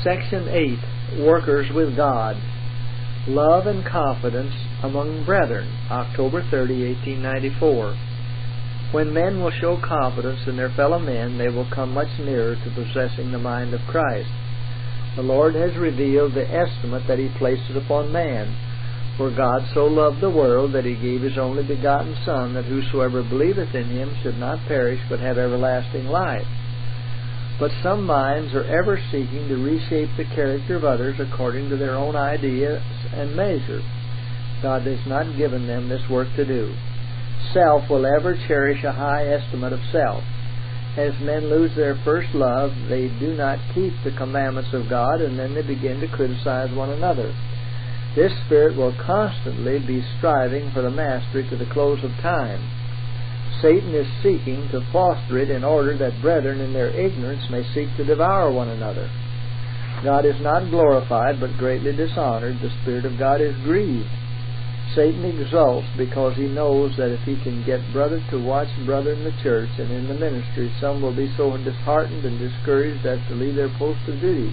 Section 8. Workers with God. Love and Confidence Among Brethren, October 30, 1894. When men will show confidence in their fellow men, they will come much nearer to possessing the mind of Christ. The Lord has revealed the estimate that He places upon man. For God so loved the world that He gave His only begotten Son, that whosoever believeth in Him should not perish but have everlasting life. But some minds are ever seeking to reshape the character of others according to their own ideas and measure. God has not given them this work to do. Self will ever cherish a high estimate of self. As men lose their first love, they do not keep the commandments of God, and then they begin to criticize one another. This spirit will constantly be striving for the mastery to the close of time. Satan is seeking to foster it in order that brethren in their ignorance may seek to devour one another. God is not glorified but greatly dishonored. The Spirit of God is grieved. Satan exults because he knows that if he can get brother to watch brother in the church and in the ministry, some will be so disheartened and discouraged as to leave their post of duty.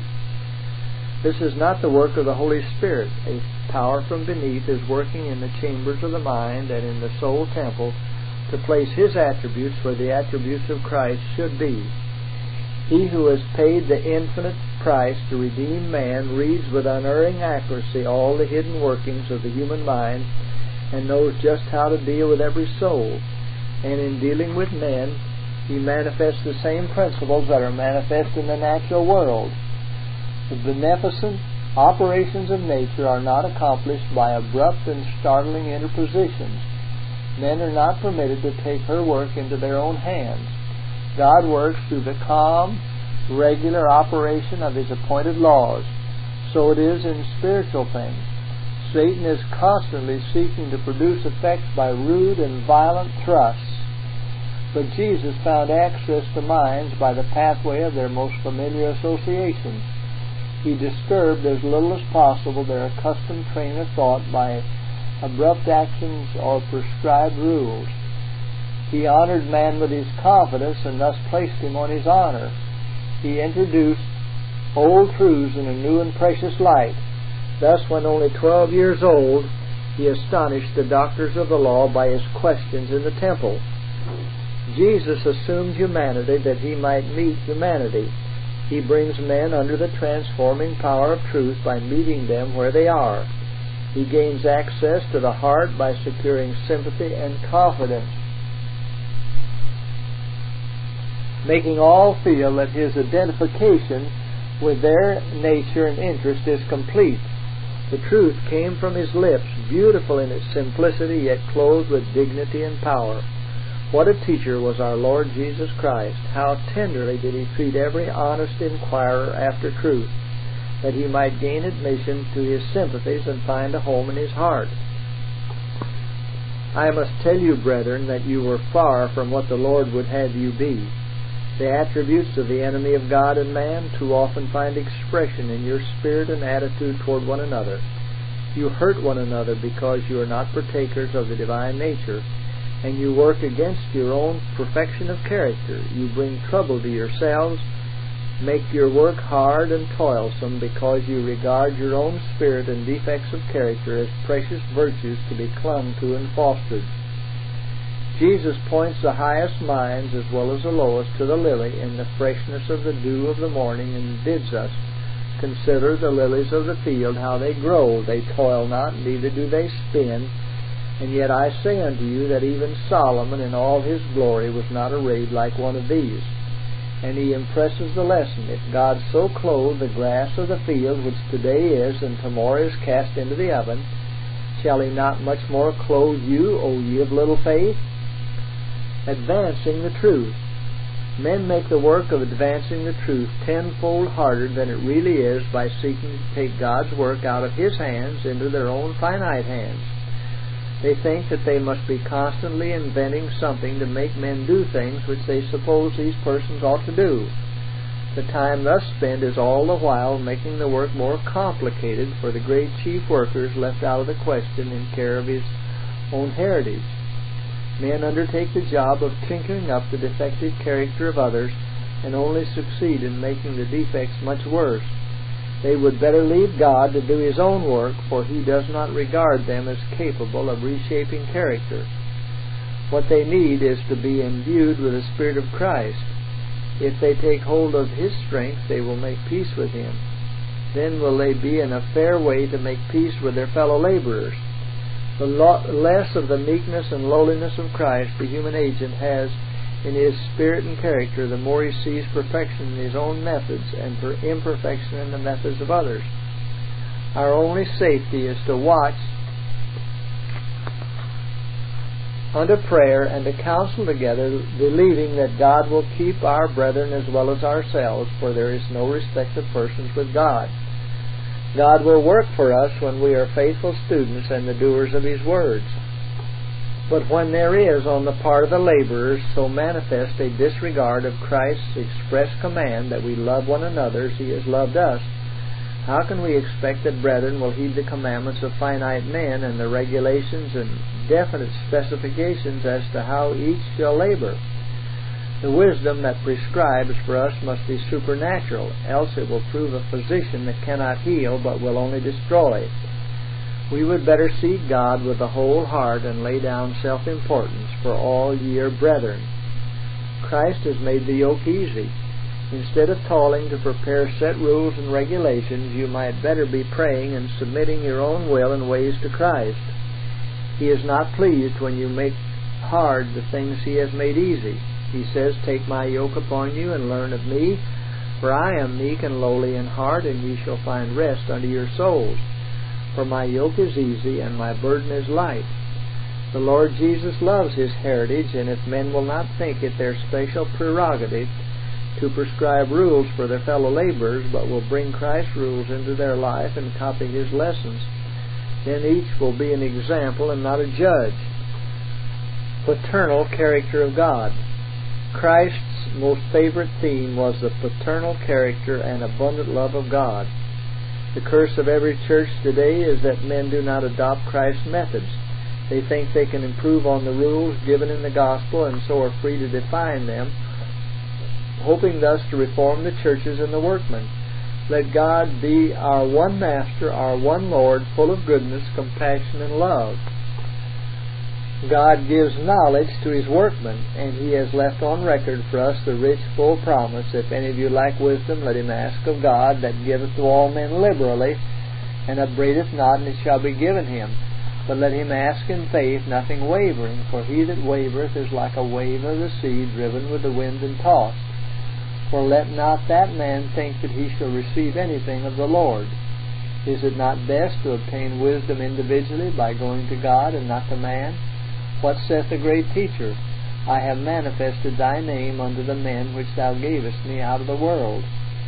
This is not the work of the Holy Spirit. A power from beneath is working in the chambers of the mind and in the soul temple to place His attributes where the attributes of Christ should be. He who has paid the infinite price to redeem man reads with unerring accuracy all the hidden workings of the human mind and knows just how to deal with every soul. And in dealing with men, He manifests the same principles that are manifest in the natural world. The beneficent operations of nature are not accomplished by abrupt and startling interpositions. Men are not permitted to take her work into their own hands. God works through the calm, regular operation of His appointed laws. So it is in spiritual things. Satan is constantly seeking to produce effects by rude and violent thrusts. But Jesus found access to minds by the pathway of their most familiar associations. He disturbed as little as possible their accustomed train of thought by abrupt actions or prescribed rules. He honored man with His confidence and thus placed him on his honor. He introduced old truths in a new and precious light. Thus, when only 12 years old, He astonished the doctors of the law by His questions in the temple. Jesus assumed humanity that He might meet humanity. He brings men under the transforming power of truth by meeting them where they are. He gains access to the heart by securing sympathy and confidence, making all feel that His identification with their nature and interest is complete. The truth came from His lips, beautiful in its simplicity, yet clothed with dignity and power. What a teacher was our Lord Jesus Christ! How tenderly did He treat every honest inquirer after truth, that he might gain admission to His sympathies and find a home in His heart. I must tell you, brethren, that you were far from what the Lord would have you be. The attributes of the enemy of God and man too often find expression in your spirit and attitude toward one another. You hurt one another because you are not partakers of the divine nature, and you work against your own perfection of character. You bring trouble to yourselves, make your work hard and toilsome because you regard your own spirit and defects of character as precious virtues to be clung to and fostered. Jesus points the highest minds as well as the lowest to the lily in the freshness of the dew of the morning, and bids us consider the lilies of the field, how they grow. They toil not, neither do they spin. And yet I say unto you that even Solomon in all his glory was not arrayed like one of these. And he impresses the lesson. If God so clothe the grass of the field, which today is and tomorrow is cast into the oven, shall He not much more clothe you, O ye of little faith? Advancing the truth. Men make the work of advancing the truth tenfold harder than it really is by seeking to take God's work out of His hands into their own finite hands. They think that they must be constantly inventing something to make men do things which they suppose these persons ought to do. The time thus spent is all the while making the work more complicated for the great chief workers left out of the question in care of His own heritage. Men undertake the job of tinkering up the defective character of others and only succeed in making the defects much worse. They would better leave God to do His own work, for He does not regard them as capable of reshaping character. What they need is to be imbued with the Spirit of Christ. If they take hold of His strength, they will make peace with Him. Then will they be in a fair way to make peace with their fellow laborers. The less of the meekness and lowliness of Christ the human agent has in his spirit and character, the more he sees perfection in his own methods and imperfection in the methods of others. Our only safety is to watch unto prayer and to counsel together, believing that God will keep our brethren as well as ourselves, for there is no respect of persons with God. God will work for us when we are faithful students and the doers of His words. But when there is, on the part of the laborers, so manifest a disregard of Christ's express command that we love one another as He has loved us, how can we expect that brethren will heed the commandments of finite men and the regulations and definite specifications as to how each shall labor? The wisdom that prescribes for us must be supernatural, else it will prove a physician that cannot heal but will only destroy. We would better seek God with the whole heart and lay down self-importance, for all ye are brethren. Christ has made the yoke easy. Instead of toiling to prepare set rules and regulations, you might better be praying and submitting your own will and ways to Christ. He is not pleased when you make hard the things He has made easy. He says, "Take my yoke upon you and learn of me, for I am meek and lowly in heart, and ye shall find rest unto your souls. For my yoke is easy and my burden is light." The Lord Jesus loves His heritage, and if men will not think it their special prerogative to prescribe rules for their fellow laborers, but will bring Christ's rules into their life and copy His lessons, then each will be an example and not a judge. Paternal character of God. Christ's most favorite theme was the paternal character and abundant love of God. The curse of every church today is that men do not adopt Christ's methods. They think they can improve on the rules given in the gospel and so are free to define them, hoping thus to reform the churches and the workmen. Let God be our one Master, our one Lord, full of goodness, compassion, and love. God gives knowledge to His workmen, and He has left on record for us the rich, full promise, "If any of you lack wisdom, let him ask of God, that giveth to all men liberally, and upbraideth not, and it shall be given him. But let him ask in faith, nothing wavering, for he that wavereth is like a wave of the sea, driven with the wind and tossed. For let not that man think that he shall receive anything of the Lord. Is it not best to obtain wisdom individually by going to God and not to man? What saith the great teacher? I have manifested thy name unto the men which thou gavest me out of the world."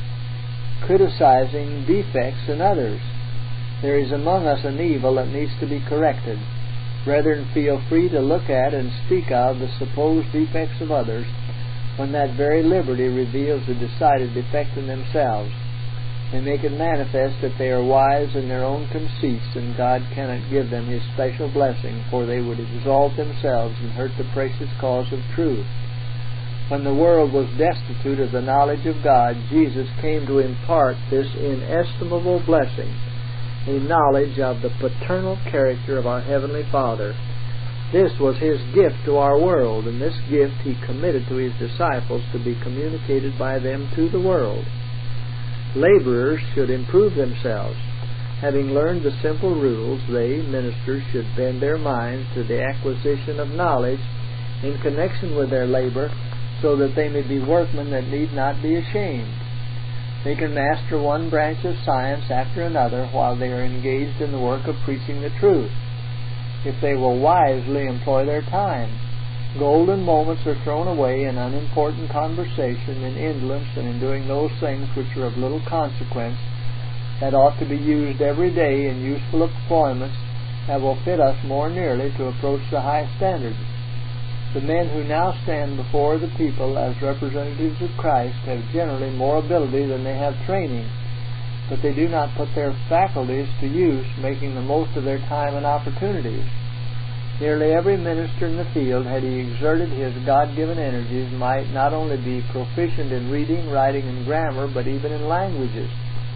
Criticizing defects in others. There is among us an evil that needs to be corrected. Brethren, feel free to look at and speak of the supposed defects of others, when that very liberty reveals a decided defect in themselves. They make it manifest that they are wise in their own conceits, and God cannot give them His special blessing, for they would exalt themselves and hurt the precious cause of truth. When the world was destitute of the knowledge of God, Jesus came to impart this inestimable blessing, a knowledge of the paternal character of our Heavenly Father. This was His gift to our world, and this gift He committed to His disciples to be communicated by them to the world. Laborers should improve themselves. Having learned the simple rules, they, ministers, should bend their minds to the acquisition of knowledge in connection with their labor, so that they may be workmen that need not be ashamed. They can master one branch of science after another while they are engaged in the work of preaching the truth, if they will wisely employ their time. Golden moments are thrown away in unimportant conversation, in indolence, and in doing those things which are of little consequence, that ought to be used every day in useful employments that will fit us more nearly to approach the high standards. The men who now stand before the people as representatives of Christ have generally more ability than they have training, but they do not put their faculties to use, making the most of their time and opportunities. Nearly every minister in the field, had he exerted his God-given energies, might not only be proficient in reading, writing, and grammar, but even in languages.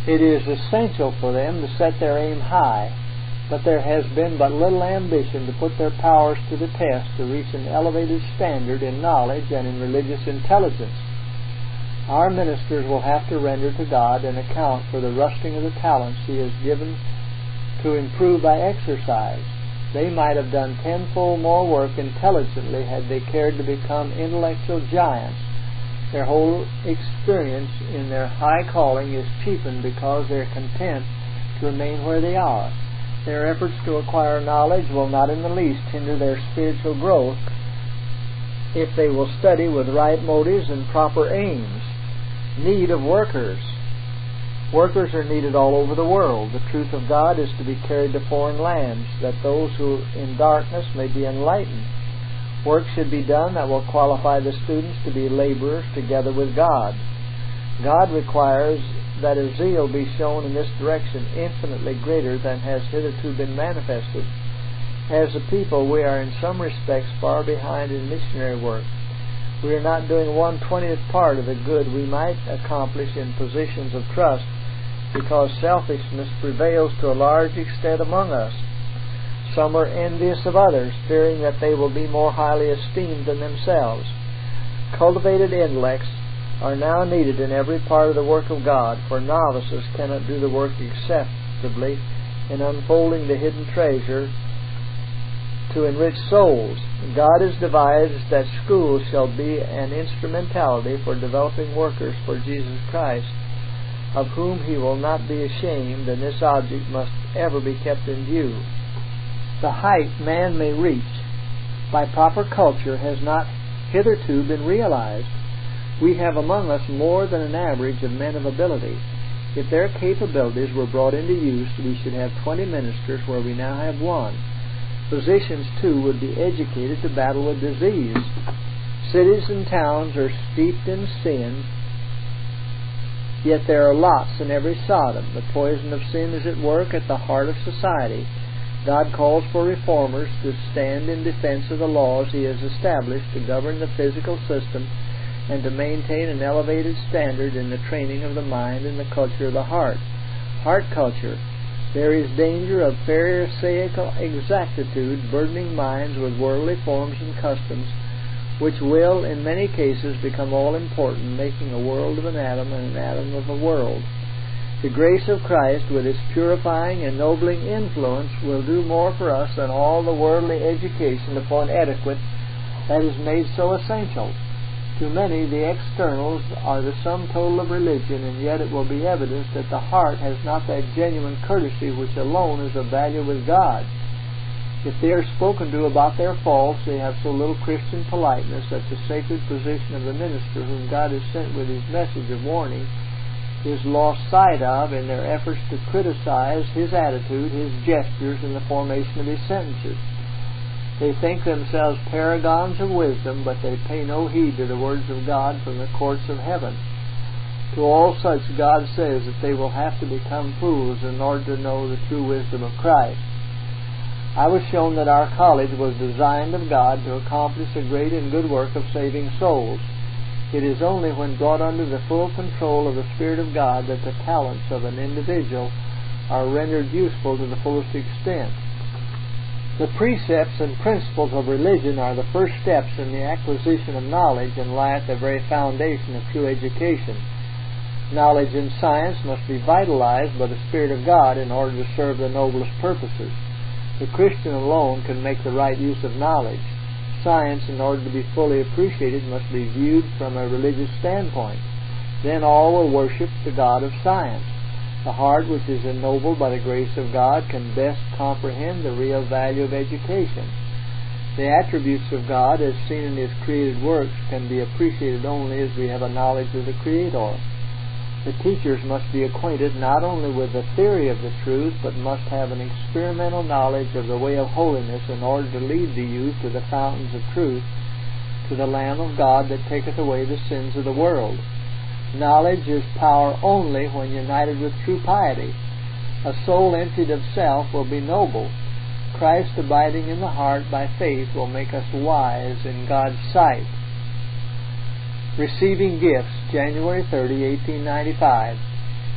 It is essential for them to set their aim high, but there has been but little ambition to put their powers to the test to reach an elevated standard in knowledge and in religious intelligence. Our ministers will have to render to God an account for the rusting of the talents He has given to improve by exercise. They might have done tenfold more work intelligently had they cared to become intellectual giants. Their whole experience in their high calling is cheapened because they are content to remain where they are. Their efforts to acquire knowledge will not in the least hinder their spiritual growth if they will study with right motives and proper aims. Need of workers. Workers are needed all over the world. The truth of God is to be carried to foreign lands, that those who in darkness may be enlightened. Work should be done that will qualify the students to be laborers together with God. God requires that a zeal be shown in this direction infinitely greater than has hitherto been manifested. As a people, we are in some respects far behind in missionary work. We are not doing 1/20th part of the good we might accomplish in positions of trust, because selfishness prevails to a large extent among us. Some are envious of others, fearing that they will be more highly esteemed than themselves. Cultivated intellects are now needed in every part of the work of God, for novices cannot do the work acceptably in unfolding the hidden treasure to enrich souls. God has devised that schools shall be an instrumentality for developing workers for Jesus Christ, of whom He will not be ashamed, and this object must ever be kept in view. The height man may reach by proper culture has not hitherto been realized. We have among us more than an average of men of ability. If their capabilities were brought into use, we should have 20 ministers where we now have one. Physicians, too, would be educated to battle with disease. Cities and towns are steeped in sin, yet there are lots in every Sodom. The poison of sin is at work at the heart of society. God calls for reformers to stand in defense of the laws He has established to govern the physical system and to maintain an elevated standard in the training of the mind and the culture of the heart. Heart culture. There is danger of pharisaical exactitude burdening minds with worldly forms and customs, which will, in many cases, become all-important, making a world of an atom and an atom of a world. The grace of Christ, with its purifying, ennobling influence, will do more for us than all the worldly education upon etiquette that is made so essential. To many, the externals are the sum total of religion, and yet it will be evident that the heart has not that genuine courtesy which alone is of value with God. If they are spoken to about their faults, they have so little Christian politeness that the sacred position of the minister whom God has sent with His message of warning is lost sight of in their efforts to criticize His attitude, His gestures, and the formation of His sentences. They think themselves paragons of wisdom, but they pay no heed to the words of God from the courts of heaven. To all such, God says that they will have to become fools in order to know the true wisdom of Christ. I was shown that our college was designed of God to accomplish a great and good work of saving souls. It is only when brought under the full control of the Spirit of God that the talents of an individual are rendered useful to the fullest extent. The precepts and principles of religion are the first steps in the acquisition of knowledge and lie at the very foundation of true education. Knowledge and science must be vitalized by the Spirit of God in order to serve the noblest purposes. The Christian alone can make the right use of knowledge. Science, in order to be fully appreciated, must be viewed from a religious standpoint. Then all will worship the God of science. The heart, which is ennobled by the grace of God, can best comprehend the real value of education. The attributes of God, as seen in His created works, can be appreciated only as we have a knowledge of the Creator. The teachers must be acquainted not only with the theory of the truth, but must have an experimental knowledge of the way of holiness in order to lead the youth to the fountains of truth, to the Lamb of God that taketh away the sins of the world. Knowledge is power only when united with true piety. A soul emptied of self will be noble. Christ abiding in the heart by faith will make us wise in God's sight. Receiving Gifts, January 30, 1895.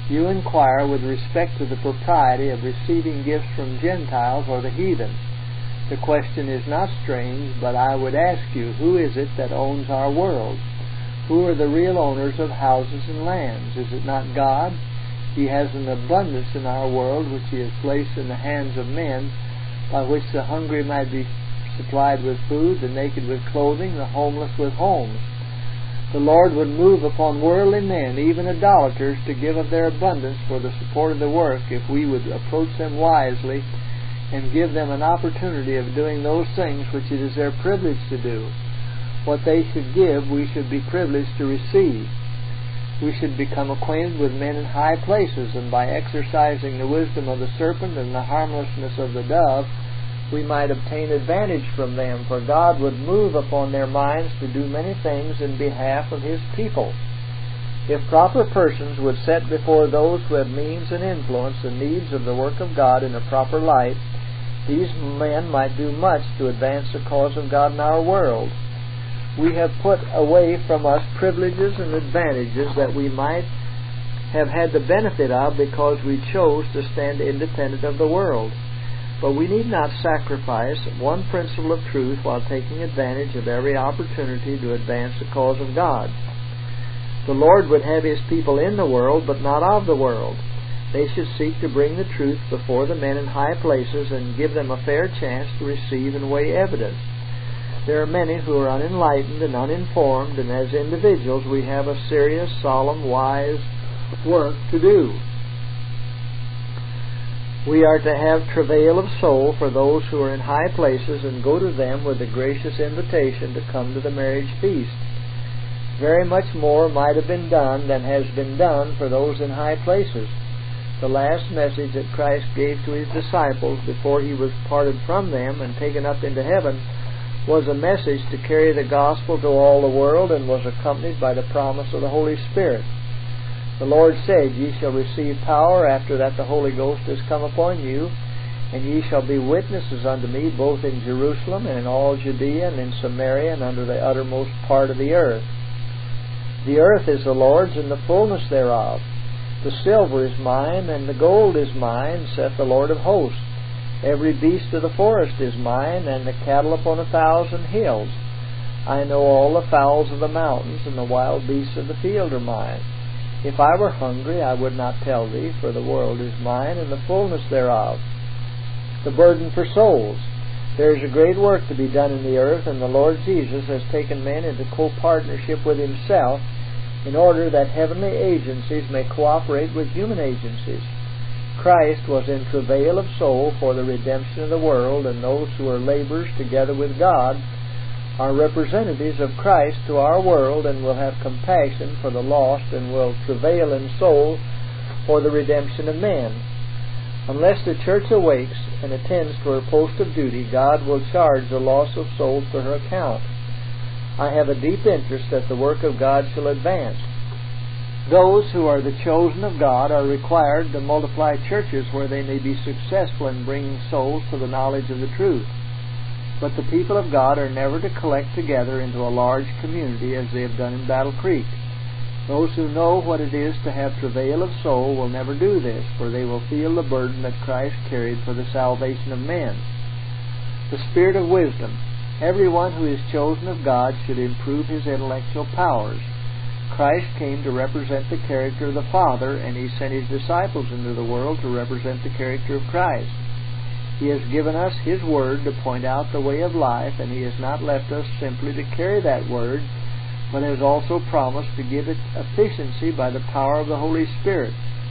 You inquire with respect to the propriety of receiving gifts from Gentiles or the heathen. The question is not strange, but I would ask you, who is it that owns our world? Who are the real owners of houses and lands? Is it not God? He has an abundance in our world which He has placed in the hands of men, by which the hungry might be supplied with food, the naked with clothing, the homeless with homes. The Lord would move upon worldly men, even idolaters, to give of their abundance for the support of the work, if we would approach them wisely and give them an opportunity of doing those things which it is their privilege to do. What they should give, we should be privileged to receive. We should become acquainted with men in high places, and by exercising the wisdom of the serpent and the harmlessness of the dove, we might obtain advantage from them, for God would move upon their minds to do many things in behalf of His people. If proper persons would set before those who have means and influence the needs of the work of God in a proper light, these men might do much to advance the cause of God in our world. We have put away from us privileges and advantages that we might have had the benefit of because we chose to stand independent of the world. But we need not sacrifice one principle of truth while taking advantage of every opportunity to advance the cause of God. The Lord would have His people in the world, but not of the world. They should seek to bring the truth before the men in high places and give them a fair chance to receive and weigh evidence. There are many who are unenlightened and uninformed, and as individuals we have a serious, solemn, wise work to do. We are to have travail of soul for those who are in high places and go to them with a gracious invitation to come to the marriage feast. Very much more might have been done than has been done for those in high places. The last message that Christ gave to His disciples before He was parted from them and taken up into heaven was a message to carry the gospel to all the world, and was accompanied by the promise of the Holy Spirit. The Lord said, Ye shall receive power after that the Holy Ghost has come upon you, and ye shall be witnesses unto me both in Jerusalem and in all Judea and in Samaria and unto the uttermost part of the earth. The earth is the Lord's and the fullness thereof. The silver is mine, and the gold is mine, saith the Lord of hosts. Every beast of the forest is mine, and the cattle upon 1,000 hills. I know all the fowls of the mountains, and the wild beasts of the field are mine. If I were hungry, I would not tell thee, for the world is mine, and the fullness thereof. The burden for souls. There is a great work to be done in the earth, and the Lord Jesus has taken men into co-partnership with Himself in order that heavenly agencies may cooperate with human agencies. Christ was in travail of soul for the redemption of the world, and those who are laborers together with God are representatives of Christ to our world, and will have compassion for the lost, and will travail in soul for the redemption of men. Unless the church awakes and attends to her post of duty, God will charge the loss of souls to her account. I have a deep interest that the work of God shall advance. Those who are the chosen of God are required to multiply churches where they may be successful in bringing souls to the knowledge of the truth. But the people of God are never to collect together into a large community as they have done in Battle Creek. Those who know what it is to have travail of soul will never do this, for they will feel the burden that Christ carried for the salvation of men. The spirit of wisdom. Everyone who is chosen of God should improve his intellectual powers. Christ came to represent the character of the Father, and He sent His disciples into the world to represent the character of Christ. He has given us His Word to point out the way of life, and He has not left us simply to carry that Word, but has also promised to give it efficiency by the power of the Holy Spirit.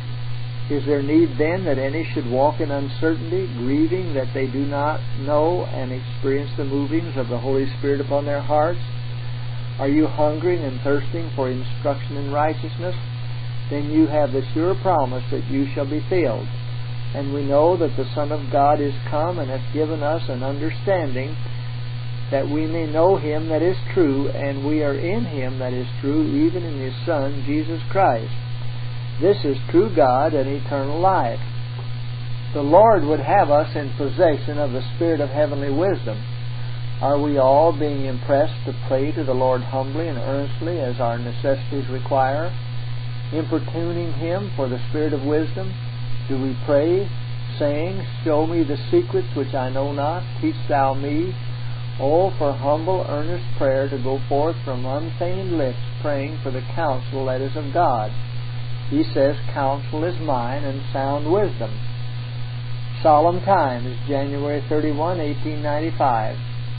Is there need then that any should walk in uncertainty, grieving that they do not know and experience the movings of the Holy Spirit upon their hearts? Are you hungering and thirsting for instruction in righteousness? Then you have the sure promise that you shall be filled. And we know that the Son of God is come and hath given us an understanding, that we may know Him that is true, and we are in Him that is true, even in His Son, Jesus Christ. This is true God and eternal life. The Lord would have us in possession of the spirit of heavenly wisdom. Are we all being impressed to pray to the Lord humbly and earnestly as our necessities require? importuning Him for the spirit of wisdom? Do we pray, saying, Show me the secrets which I know not, teach Thou me? Oh, for humble, earnest prayer to go forth from unfeigned lips, praying for the counsel that is of God. He says, Counsel is mine, and sound wisdom. Solemn time is January 31, 1895.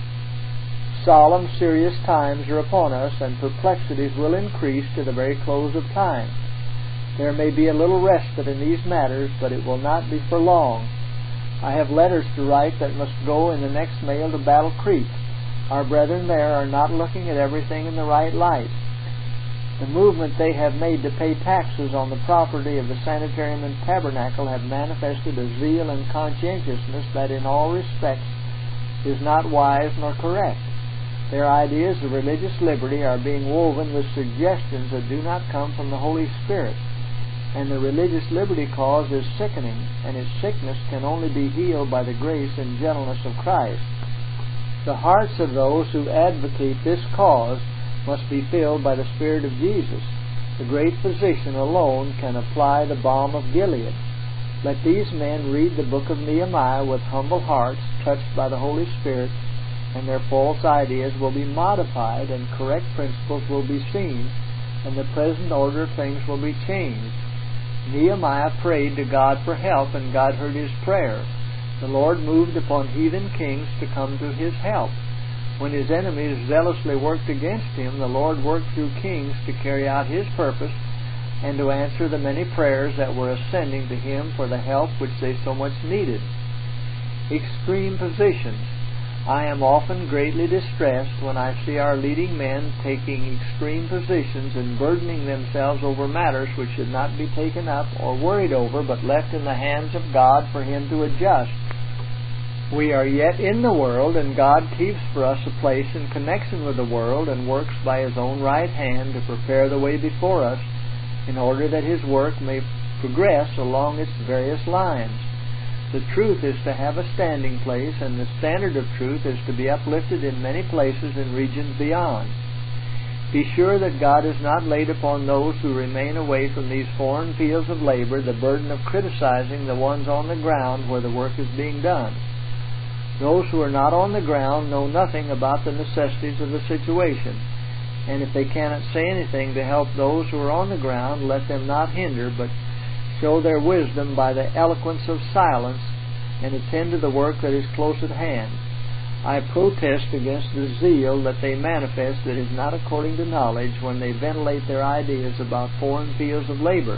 Solemn, serious times are upon us, and perplexities will increase to the very close of time. There may be a little respite in these matters, but it will not be for long. I have letters to write that must go in the next mail to Battle Creek. Our brethren there are not looking at everything in the right light. The movement they have made to pay taxes on the property of the sanitarium and tabernacle have manifested a zeal and conscientiousness that in all respects is not wise nor correct. Their ideas of religious liberty are being woven with suggestions that do not come from the Holy Spirit. And the religious liberty cause is sickening, and its sickness can only be healed by the grace and gentleness of Christ. The hearts of those who advocate this cause must be filled by the Spirit of Jesus. The great physician alone can apply the balm of Gilead. Let these men read the book of Nehemiah with humble hearts, touched by the Holy Spirit, and their false ideas will be modified, and correct principles will be seen, and the present order of things will be changed. Nehemiah prayed to God for help, and God heard his prayer. The Lord moved upon heathen kings to come to his help. When his enemies zealously worked against him, the Lord worked through kings to carry out his purpose and to answer the many prayers that were ascending to him for the help which they so much needed. Extreme positions. I am often greatly distressed when I see our leading men taking extreme positions and burdening themselves over matters which should not be taken up or worried over, but left in the hands of God for Him to adjust. We are yet in the world, and God keeps for us a place in connection with the world and works by His own right hand to prepare the way before us in order that His work may progress along its various lines. The truth is to have a standing place, and the standard of truth is to be uplifted in many places and regions beyond. Be sure that God has not laid upon those who remain away from these foreign fields of labor the burden of criticizing the ones on the ground where the work is being done. Those who are not on the ground know nothing about the necessities of the situation, and if they cannot say anything to help those who are on the ground, let them not hinder, but show their wisdom by the eloquence of silence, and attend to the work that is close at hand. I protest against the zeal that they manifest that is not according to knowledge when they ventilate their ideas about foreign fields of labor.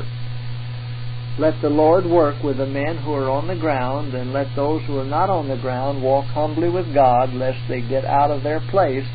Let the Lord work with the men who are on the ground, and let those who are not on the ground walk humbly with God, lest they get out of their place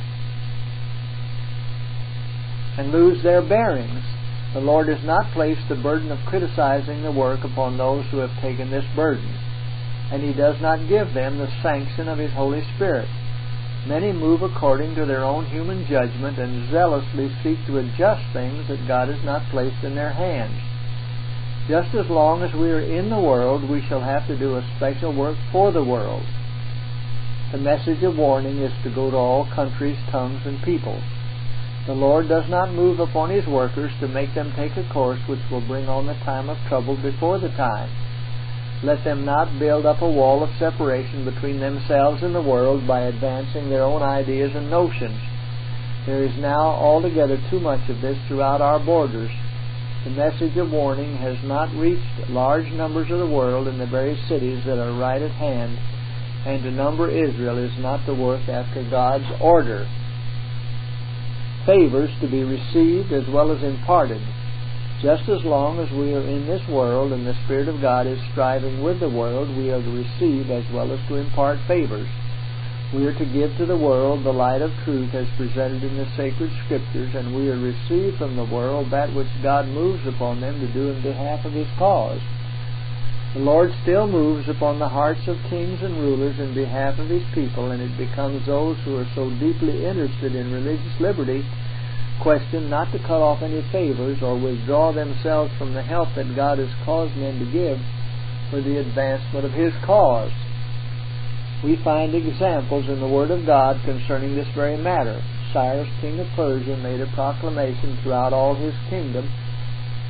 and lose their bearings. The Lord has not placed the burden of criticizing the work upon those who have taken this burden, and He does not give them the sanction of His Holy Spirit. Many move according to their own human judgment and zealously seek to adjust things that God has not placed in their hands. Just as long as we are in the world, we shall have to do a special work for the world. The message of warning is to go to all countries, tongues, and peoples. The Lord does not move upon His workers to make them take a course which will bring on the time of trouble before the time. Let them not build up a wall of separation between themselves and the world by advancing their own ideas and notions. There is now altogether too much of this throughout our borders. The message of warning has not reached large numbers of the world in the very cities that are right at hand, and to number Israel is not the work after God's order. Favors to be received as well as imparted. Just as long as we are in this world and the Spirit of God is striving with the world, we are to receive as well as to impart favors. We are to give to the world the light of truth as presented in the sacred Scriptures, and we are to receive from the world that which God moves upon them to do in behalf of His cause. The Lord still moves upon the hearts of kings and rulers in behalf of His people, and it becomes those who are so deeply interested in religious liberty question not to cut off any favors or withdraw themselves from the help that God has caused men to give for the advancement of His cause. We find examples in the Word of God concerning this very matter. Cyrus, king of Persia, made a proclamation throughout all his kingdom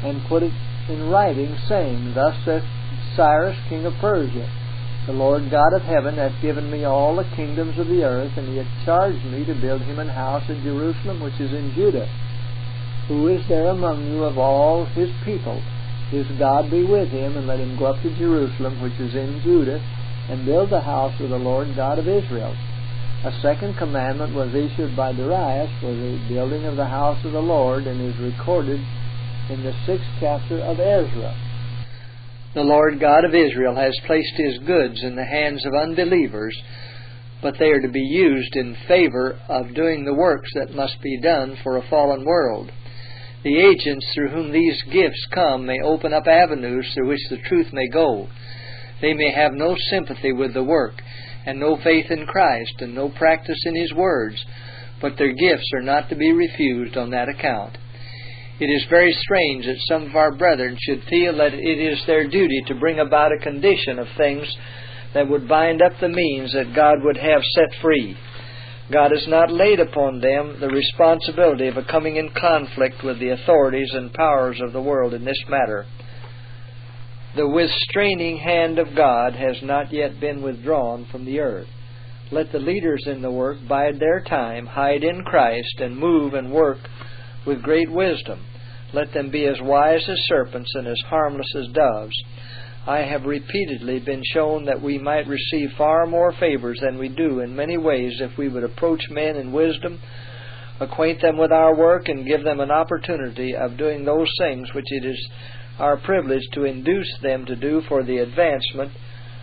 and put it in writing, saying, Thus saith Cyrus, king of Persia, The Lord God of heaven hath given me all the kingdoms of the earth, and he hath charged me to build him an house at Jerusalem, which is in Judah. Who is there among you of all his people? His God be with him, and let him go up to Jerusalem, which is in Judah, and build the house of the Lord God of Israel. A second commandment was issued by Darius for the building of the house of the Lord, and is recorded in the 6th chapter of Ezra. The Lord God of Israel has placed his goods in the hands of unbelievers, but they are to be used in favor of doing the works that must be done for a fallen world. The agents through whom these gifts come may open up avenues through which the truth may go. They may have no sympathy with the work, and no faith in Christ, and no practice in his words, but their gifts are not to be refused on that account. It is very strange that some of our brethren should feel that it is their duty to bring about a condition of things that would bind up the means that God would have set free. God has not laid upon them the responsibility of coming in conflict with the authorities and powers of the world in this matter. The restraining hand of God has not yet been withdrawn from the earth. Let the leaders in the work bide their time, hide in Christ, and move and work with great wisdom. Let them be as wise as serpents and as harmless as doves. I have repeatedly been shown that we might receive far more favors than we do in many ways if we would approach men in wisdom, acquaint them with our work, and give them an opportunity of doing those things which it is our privilege to induce them to do for the advancement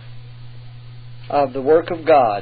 of the work of God.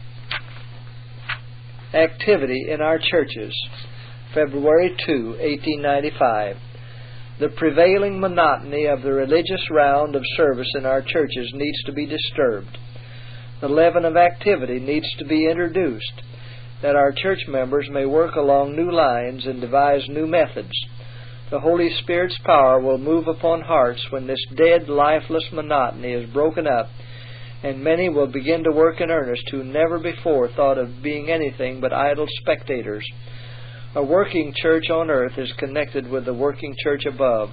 Activity in our churches. February 2, 1895. The prevailing monotony of the religious round of service in our churches needs to be disturbed. The leaven of activity needs to be introduced, that our church members may work along new lines and devise new methods. The Holy Spirit's power will move upon hearts when this dead, lifeless monotony is broken up, and many will begin to work in earnest who never before thought of being anything but idle spectators. A working church on earth is connected with the working church above.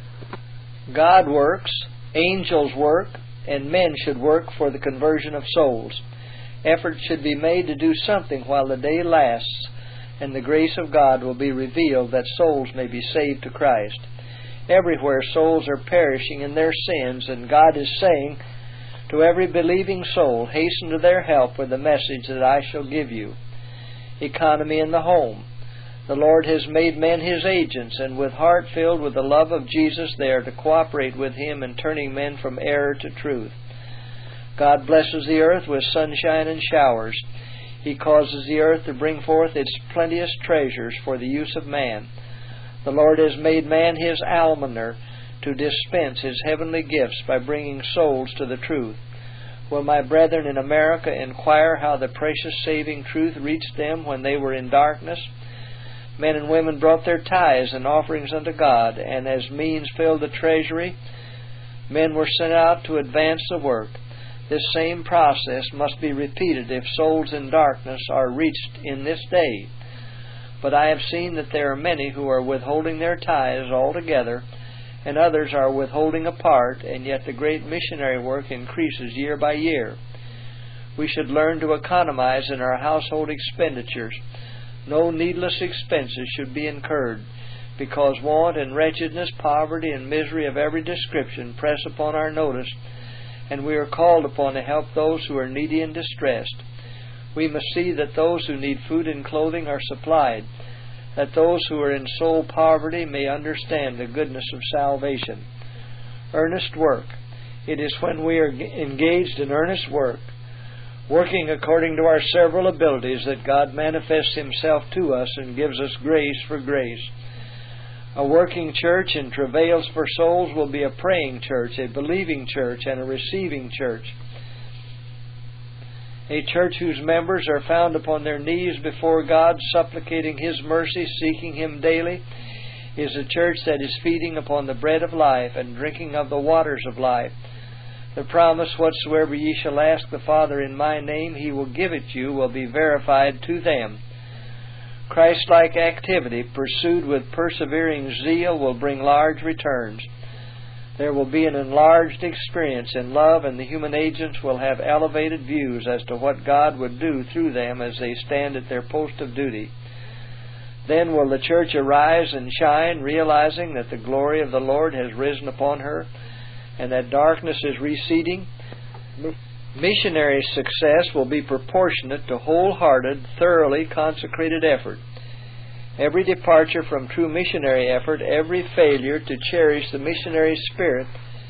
God works, angels work, and men should work for the conversion of souls. Effort should be made to do something while the day lasts, and the grace of God will be revealed that souls may be saved to Christ. Everywhere souls are perishing in their sins, and God is saying to every believing soul, hasten to their help with the message that I shall give you. Economy in the home. The Lord has made men his agents, and with heart filled with the love of Jesus, they are to cooperate with him in turning men from error to truth. God blesses the earth with sunshine and showers. He causes the earth to bring forth its plenteous treasures for the use of man. The Lord has made man his almoner to dispense his heavenly gifts by bringing souls to the truth. Will my brethren in America inquire how the precious saving truth reached them when they were in darkness? Men and women brought their tithes and offerings unto God, and as means filled the treasury, men were sent out to advance the work. This same process must be repeated if souls in darkness are reached in this day. But I have seen that there are many who are withholding their tithes altogether, and others are withholding a part, and yet the great missionary work increases year by year. We should learn to economize in our household expenditures. No needless expenses should be incurred, because want and wretchedness, poverty and misery of every description press upon our notice, and we are called upon to help those who are needy and distressed. We must see that those who need food and clothing are supplied, that those who are in soul poverty may understand the goodness of salvation. Earnest work. It is when we are engaged in earnest work, working according to our several abilities, that God manifests himself to us and gives us grace for grace. A working church in travails for souls will be a praying church, a believing church, and a receiving church. A church whose members are found upon their knees before God, supplicating his mercy, seeking him daily, is a church that is feeding upon the bread of life and drinking of the waters of life. The promise, whatsoever ye shall ask the Father in my name, he will give it you, will be verified to them. Christ-like activity pursued with persevering zeal will bring large returns. There will be an enlarged experience in love, and the human agents will have elevated views as to what God would do through them as they stand at their post of duty. Then will the church arise and shine, realizing that the glory of the Lord has risen upon her and that darkness is receding. Missionary success will be proportionate to wholehearted, thoroughly consecrated effort. Every departure from true missionary effort, every failure to cherish the missionary spirit,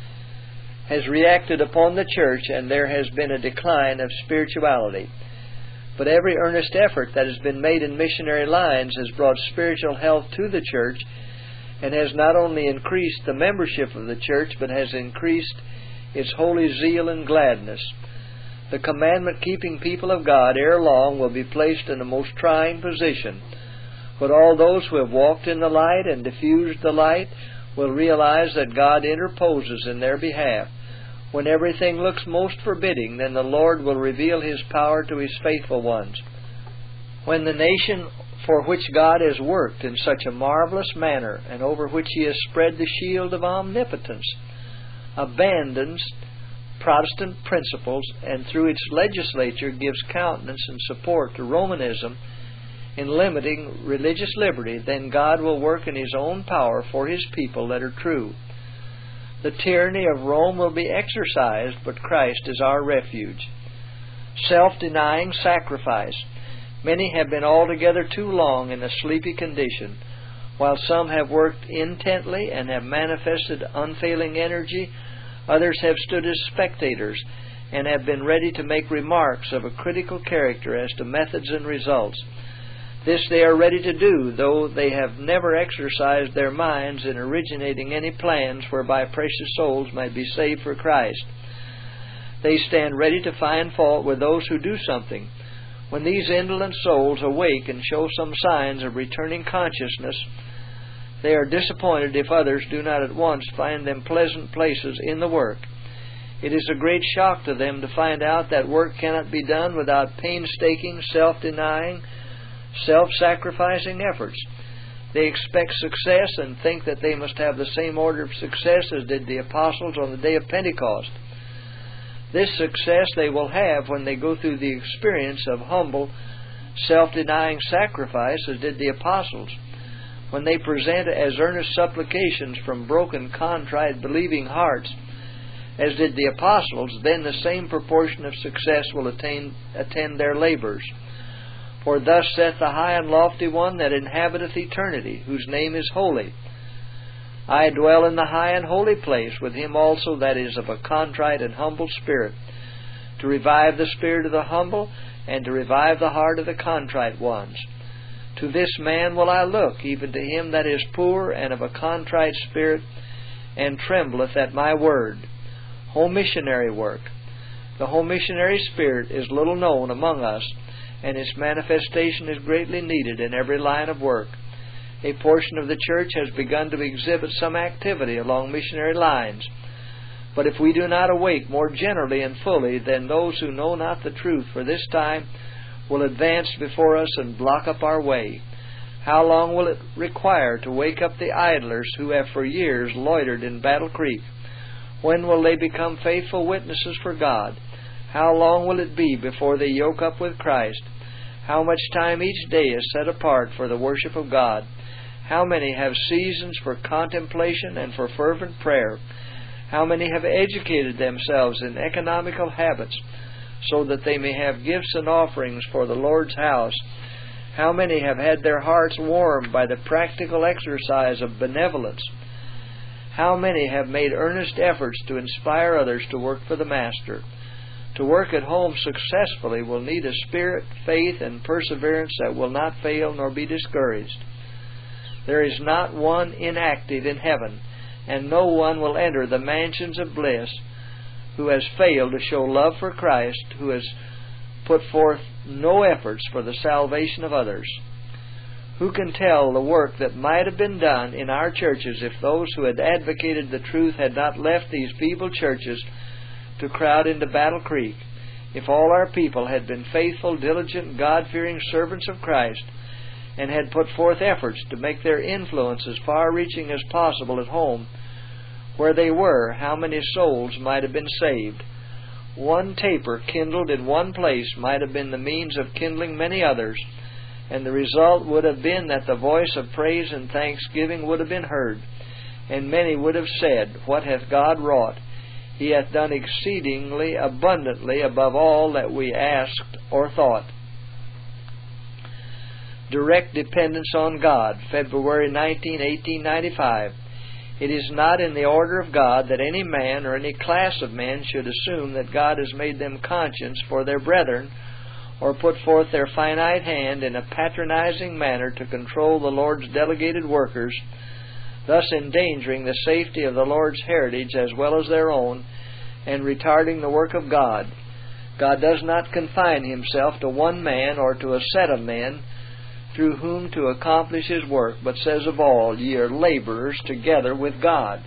has reacted upon the church, and there has been a decline of spirituality. But every earnest effort that has been made in missionary lines has brought spiritual health to the church, and has not only increased the membership of the church, but has increased its holy zeal and gladness. The commandment-keeping people of God ere long will be placed in a most trying position. But all those who have walked in the light and diffused the light will realize that God interposes in their behalf. When everything looks most forbidding, then the Lord will reveal His power to His faithful ones. When the nation for which God has worked in such a marvelous manner, and over which He has spread the shield of omnipotence, abandons Protestant principles, and through its legislature gives countenance and support to Romanism in limiting religious liberty, then God will work in His own power for His people that are true. The tyranny of Rome will be exercised, but Christ is our refuge. Self-denying sacrifice. Many have been altogether too long in a sleepy condition, while some have worked intently and have manifested unfailing energy. Others have stood as spectators and have been ready to make remarks of a critical character as to methods and results. This they are ready to do, though they have never exercised their minds in originating any plans whereby precious souls might be saved for Christ. They stand ready to find fault with those who do something. When these indolent souls awake and show some signs of returning consciousness, they are disappointed if others do not at once find them pleasant places in the work. It is a great shock to them to find out that work cannot be done without painstaking, self-denying, self-sacrificing efforts. They expect success and think that they must have the same order of success as did the apostles on the day of Pentecost. This success they will have when they go through the experience of humble, self-denying sacrifice as did the apostles. When they present as earnest supplications from broken, contrite, believing hearts as did the apostles, then the same proportion of success will attend their labors. For thus saith the high and lofty one that inhabiteth eternity, whose name is holy. I dwell in the high and holy place with him also that is of a contrite and humble spirit, to revive the spirit of the humble, and to revive the heart of the contrite ones. To this man will I look, even to him that is poor and of a contrite spirit, and trembleth at my word. Home missionary work. The home missionary spirit is little known among us, and its manifestation is greatly needed in every line of work. A portion of the church has begun to exhibit some activity along missionary lines. But if we do not awake more generally and fully, then those who know not the truth for this time will advance before us and block up our way. How long will it require to wake up the idlers who have for years loitered in Battle Creek? When will they become faithful witnesses for God? How long will it be before they yoke up with Christ? How much time each day is set apart for the worship of God? How many have seasons for contemplation and for fervent prayer? How many have educated themselves in economical habits so that they may have gifts and offerings for the Lord's house? How many have had their hearts warmed by the practical exercise of benevolence? How many have made earnest efforts to inspire others to work for the Master? To work at home successfully will need a spirit, faith, and perseverance that will not fail nor be discouraged. There is not one inactive in heaven, and no one will enter the mansions of bliss who has failed to show love for Christ, who has put forth no efforts for the salvation of others. Who can tell the work that might have been done in our churches if those who had advocated the truth had not left these feeble churches to crowd into Battle Creek? If all our people had been faithful, diligent, God-fearing servants of Christ, and had put forth efforts to make their influence as far-reaching as possible at home where they were, how many souls might have been saved? One taper kindled in one place might have been the means of kindling many others, and the result would have been that the voice of praise and thanksgiving would have been heard, and many would have said, "What hath God wrought? He hath done exceedingly abundantly above all that we asked or thought." Direct dependence on God, February 19, 1895. It is not in the order of God that any man or any class of men should assume that God has made them conscience for their brethren, or put forth their finite hand in a patronizing manner to control the Lord's delegated workers, thus endangering the safety of the Lord's heritage as well as their own, and retarding the work of God. God does not confine Himself to one man or to a set of men through whom to accomplish His work, but says of all, "Ye are laborers together with God."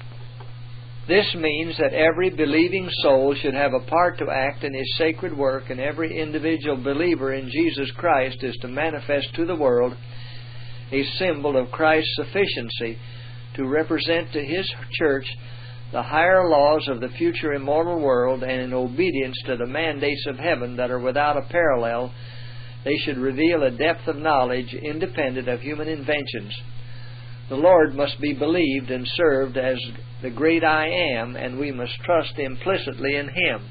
This means that every believing soul should have a part to act in His sacred work, and every individual believer in Jesus Christ is to manifest to the world a symbol of Christ's sufficiency to represent to His church the higher laws of the future immortal world, and in obedience to the mandates of heaven that are without a parallel, they should reveal a depth of knowledge independent of human inventions. The Lord must be believed and served as the great I Am, and we must trust implicitly in Him.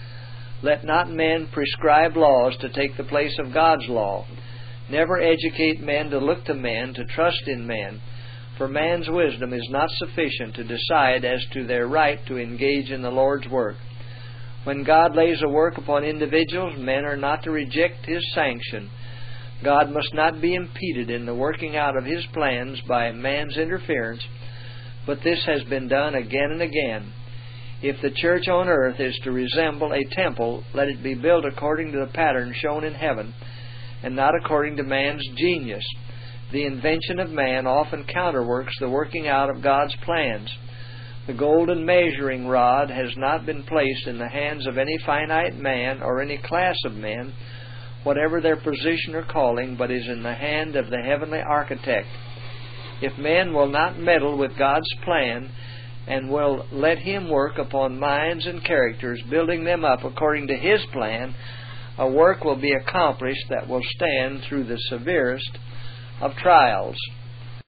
Let not men prescribe laws to take the place of God's law. Never educate men to look to men, to trust in men, for man's wisdom is not sufficient to decide as to their right to engage in the Lord's work. When God lays a work upon individuals, men are not to reject His sanction. God must not be impeded in the working out of His plans by man's interference, but this has been done again and again. If the church on earth is to resemble a temple, let it be built according to the pattern shown in heaven, and not according to man's genius. The invention of man often counterworks the working out of God's plans. The golden measuring rod has not been placed in the hands of any finite man or any class of men, whatever their position or calling, but is in the hand of the heavenly architect. If men will not meddle with God's plan, and will let Him work upon minds and characters, building them up according to His plan, a work will be accomplished that will stand through the severest of trials.